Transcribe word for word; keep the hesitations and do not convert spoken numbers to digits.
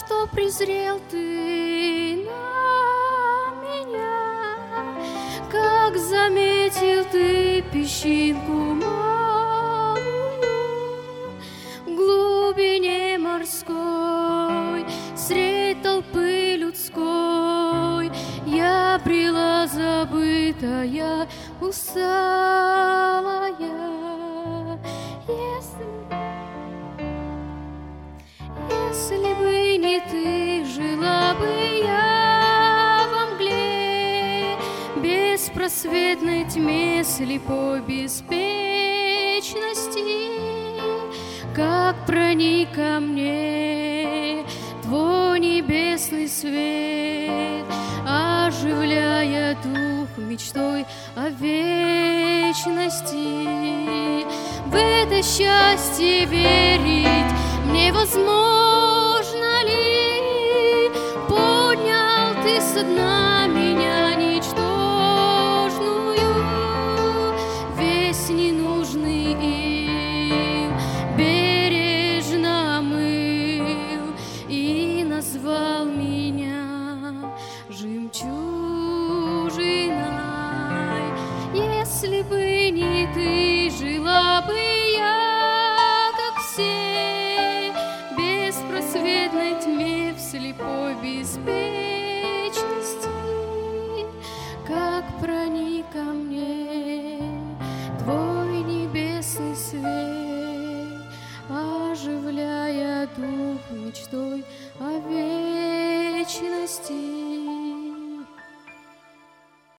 что презрел ты на меня, как заметил ты песчинку малую в глубине морской, средь толпы людской. Я брела забытая, усталая. Если, если бы не ты, жила бы я во мгле, беспросветной тьме, слепой беспечности. Как проник ко мне твой небесный свет, оживляя дух мечтой о вечности. В это счастье верить невозможно ли? Поднял ты со дна меня ничтожную, весь ненужный им бережно омыл и назвал меня жемчужиной. Если бы не ты, жила бы я, как все, в беспросветной тьме, в слепой беспечности. Как проник ко мне твой небесный свет, оживляя дух мечтой о вечности.